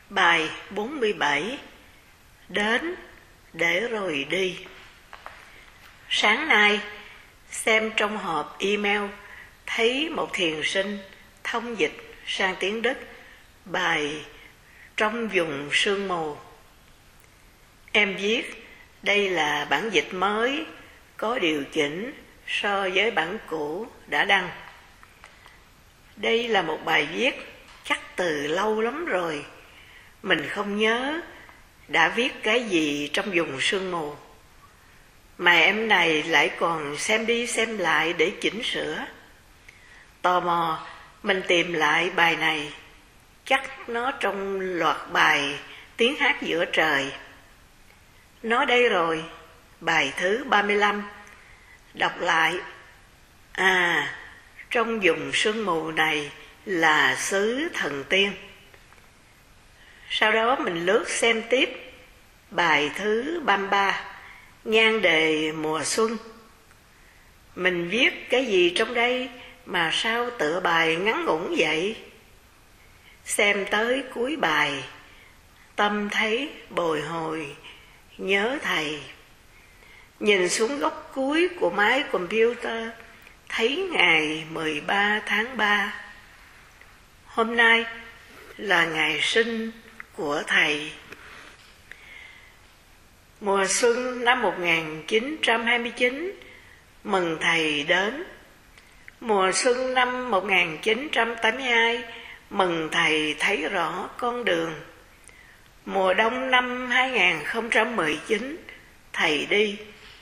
Bài 47. Đến để rồi đi. Sáng nay, xem trong hộp email thấy một thiền sinh thông dịch sang tiếng Đức bài Trong vùng sương mù. Em viết đây là bản dịch mới có điều chỉnh so với bản cũ đã đăng. Đây là một bài viết chắc từ lâu lắm rồi. Mình không nhớ đã viết cái gì trong vùng sương mù, mà em này lại còn xem đi xem lại để chỉnh sửa. Tò mò, mình tìm lại bài này, chắc nó trong loạt bài Tiếng hát giữa trời. Nó đây rồi, bài thứ 35. Đọc lại. Trong vùng sương mù này là xứ thần tiên. Sau đó mình lướt xem tiếp bài thứ 33, nhan đề mùa xuân. Mình viết cái gì trong đây mà sao tựa bài ngắn ngủn vậy? Xem tới cuối bài, tâm thấy bồi hồi, nhớ thầy. Nhìn xuống góc cuối của máy computer, thấy ngày 13 tháng 3. Hôm nay là ngày sinh của thầy. Mùa xuân năm 1929, mừng thầy đến. Mùa xuân năm 1982, mừng thầy thấy rõ con đường. Mùa đông năm 2019, thầy đi.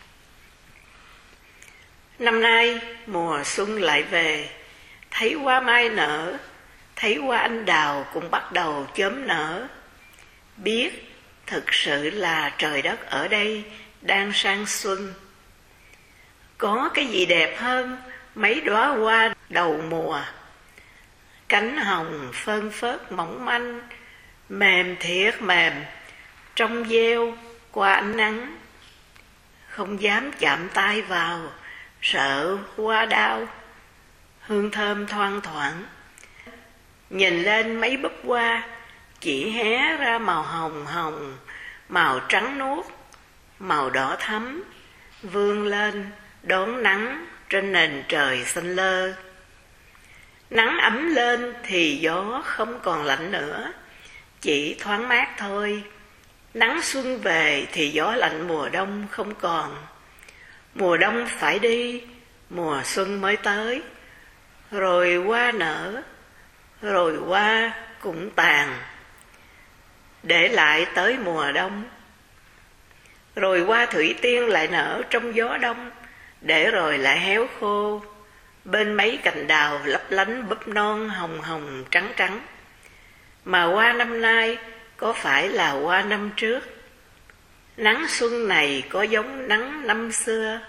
Năm nay, mùa xuân lại về, thấy hoa mai nở, thấy hoa anh đào cũng bắt đầu chớm nở. Biết thực sự là trời đất ở đây đang sang xuân. Có cái gì đẹp hơn mấy đóa hoa đầu mùa. Cánh hồng phơn phớt mỏng manh, mềm thiệt mềm, trong veo qua ánh nắng. Không dám chạm tay vào, sợ hoa đau. Hương thơm thoang thoảng. Nhìn lên mấy búp hoa, chỉ hé ra màu hồng hồng, màu trắng nuốt, màu đỏ thắm, vươn lên đón nắng trên nền trời xanh lơ. Nắng ấm lên thì gió không còn lạnh nữa, chỉ thoáng mát thôi. Nắng xuân về thì gió lạnh mùa đông không còn. Mùa đông phải đi, mùa xuân mới tới. Rồi hoa nở, rồi hoa cũng tàn, để lại tới mùa đông. Rồi hoa thủy tiên lại nở trong gió đông, để rồi lại héo khô bên mấy cành đào lấp lánh búp non hồng hồng trắng trắng. Mà hoa năm nay có phải là hoa năm trước? Nắng xuân này có giống nắng năm xưa?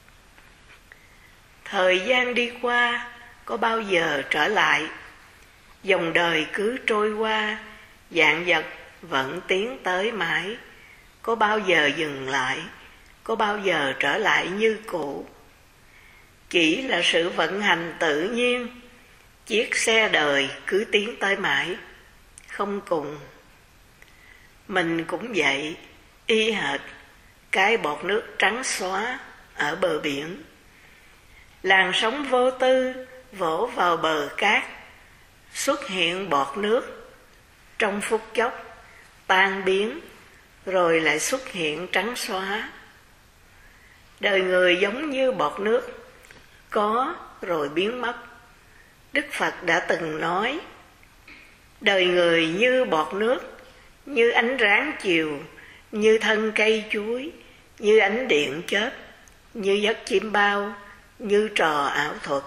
Thời gian đi qua có bao giờ trở lại? Dòng đời cứ trôi qua, vạn vật vẫn tiến tới mãi. Có bao giờ dừng lại? Có bao giờ trở lại như cũ? Chỉ là sự vận hành tự nhiên, chiếc xe đời cứ tiến tới mãi, không cùng. Mình cũng vậy, y hệt cái bọt nước trắng xóa ở bờ biển. Làn sóng vô tư vỗ vào bờ cát, xuất hiện bọt nước, trong phút chốc tan biến, rồi lại xuất hiện trắng xóa. Đời người giống như bọt nước, có rồi biến mất. Đức Phật đã từng nói, đời người như bọt nước, như ánh ráng chiều, như thân cây chuối, như ánh điện chớp, như giấc chim bao, như trò ảo thuật.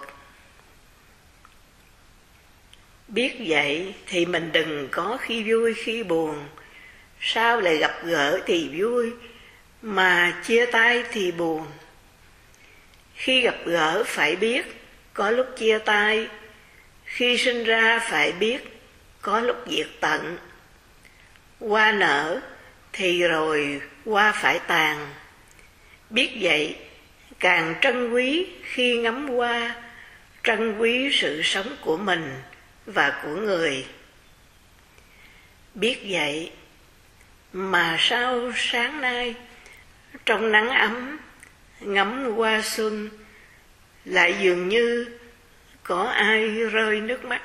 Biết vậy thì mình đừng có khi vui khi buồn. Sao lại gặp gỡ thì vui, mà chia tay thì buồn? Khi gặp gỡ phải biết, có lúc chia tay. Khi sinh ra phải biết, có lúc diệt tận. Hoa nở thì rồi hoa phải tàn. Biết vậy, càng trân quý khi ngắm hoa, trân quý sự sống của mình và của người. biết vậy mà sao sáng nay trong nắng ấm ngắm hoa xuân lại dường như có ai rơi nước mắt.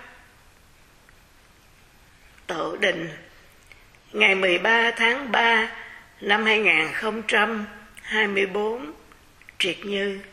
Tổ đình ngày 13 tháng 3 năm 2024, Triệt Như.